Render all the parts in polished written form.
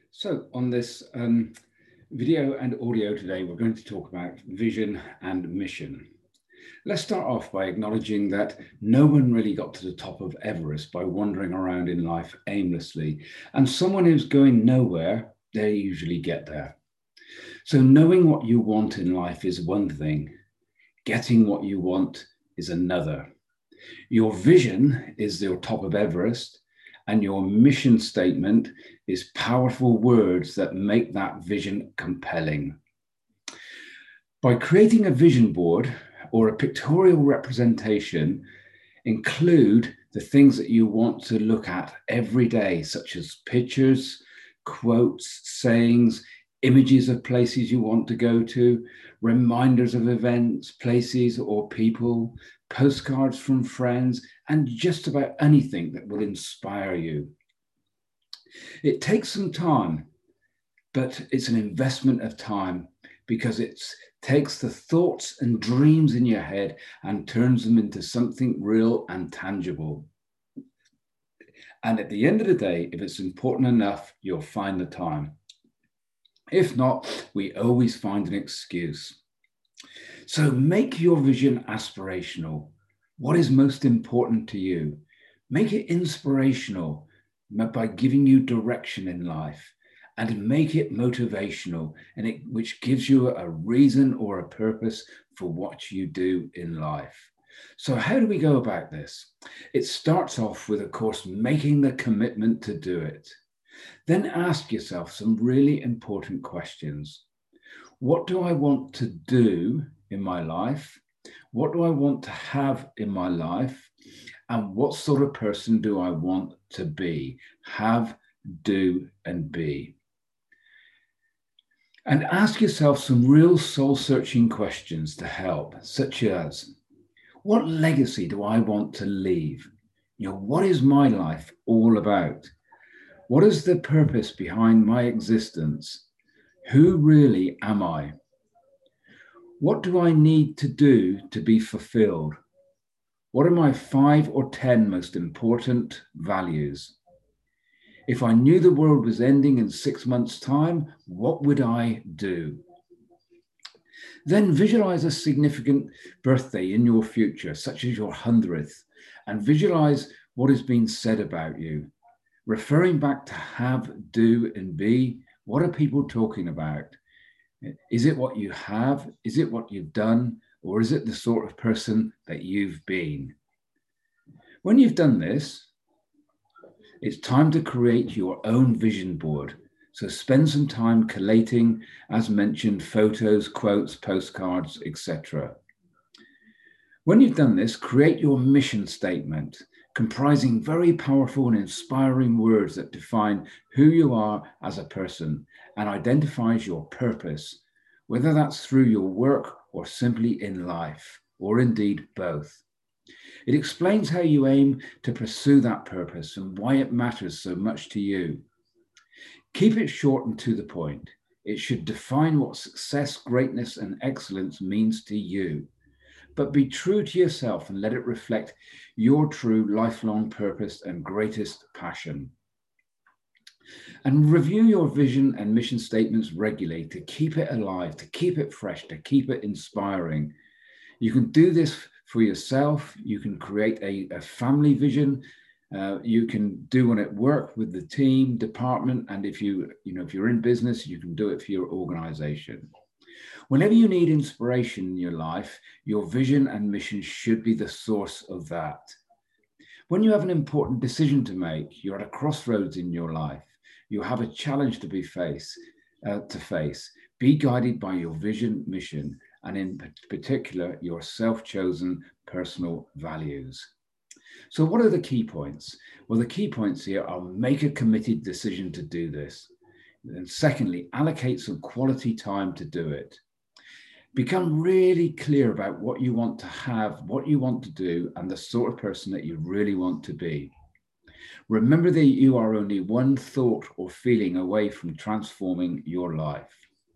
So on this video and audio today, we're going to talk about vision and mission. Let's start off by acknowledging that no one really got to the top of Everest by wandering around in life aimlessly. And someone who's going nowhere, they usually get there. So knowing what you want in life is one thing. Getting what you want is another. Your vision is your top of Everest, and your mission statement is powerful words that make that vision compelling. By creating a vision board or a pictorial representation, include the things that you want to look at every day, such as pictures, quotes, sayings, images of places you want to go to, reminders of events, places, or people, postcards from friends, and just about anything that will inspire you. It takes some time, but it's an investment of time because it takes the thoughts and dreams in your head and turns them into something real and tangible. And at the end of the day, if it's important enough, you'll find the time. If not, we always find an excuse. So make your vision aspirational. What is most important to you? Make it inspirational by giving you direction in life, and make it motivational, which gives you a reason or a purpose for what you do in life. So how do we go about this? It starts off with, of course, making the commitment to do it. Then ask yourself some really important questions. What do I want to do in my life? What do I want to have in my life? And what sort of person do I want to be? Have, do, and be. And ask yourself some real soul-searching questions to help, such as, what legacy do I want to leave? What is my life all about? What is the purpose behind my existence? Who really am I? What do I need to do to be fulfilled? What are my 5 or 10 most important values? If I knew the world was ending in 6 months' time, what would I do? Then visualize a significant birthday in your future, such as your 100th, and visualize what is being said about you. Referring back to have, do, and be, what are people talking about? Is it what you have? Is it what you've done? Or is it the sort of person that you've been? When you've done this, it's time to create your own vision board. So spend some time collating, as mentioned, photos, quotes, postcards, etc. When you've done this, create your mission statement, comprising very powerful and inspiring words that define who you are as a person and identifies your purpose, whether that's through your work or simply in life, or indeed both. It explains how you aim to pursue that purpose and why it matters so much to you. Keep it short and to the point. It should define what success, greatness, and excellence means to you. But be true to yourself and let it reflect your true lifelong purpose and greatest passion. And review your vision and mission statements regularly to keep it alive, to keep it fresh, to keep it inspiring. You can do this for yourself. You can create a family vision. You can do one at work with the team, department, and if you're in business, you can do it for your organization. Whenever you need inspiration in your life, your vision and mission should be the source of that. When you have an important decision to make, you're at a crossroads in your life. You have a challenge to face. Be guided by your vision, mission, and in particular, your self-chosen personal values. So what are the key points? Well, the key points here are make a committed decision to do this. And secondly, allocate some quality time to do it. Become really clear about what you want to have, what you want to do, and the sort of person that you really want to be. Remember that you are only one thought or feeling away from transforming your life.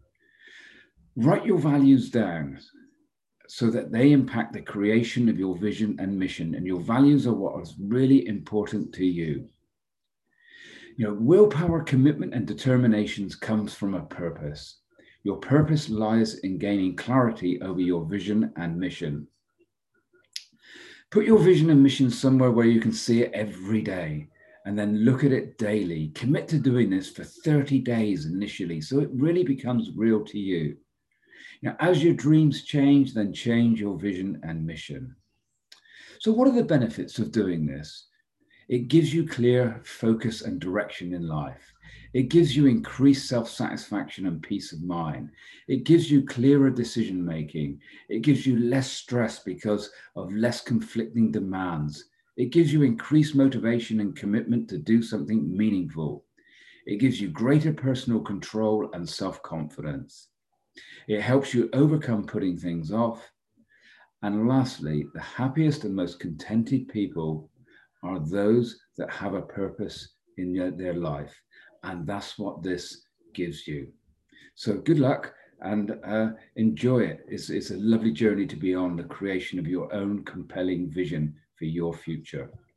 Write your values down so that they impact the creation of your vision and mission, and your values are what is really important to you. Willpower, commitment, and determinations comes from a purpose. Your purpose lies in gaining clarity over your vision and mission. Put your vision and mission somewhere where you can see it every day, and then look at it daily. Commit to doing this for 30 days initially, so it really becomes real to you. As your dreams change, then change your vision and mission. So what are the benefits of doing this? It gives you clear focus and direction in life. It gives you increased self-satisfaction and peace of mind. It gives you clearer decision making. It gives you less stress because of less conflicting demands. It gives you increased motivation and commitment to do something meaningful. It gives you greater personal control and self-confidence. It helps you overcome putting things off. And lastly, the happiest and most contented people are those that have a purpose in their life. And that's what this gives you. So good luck and enjoy it. It's a lovely journey to be on, the creation of your own compelling vision for your future.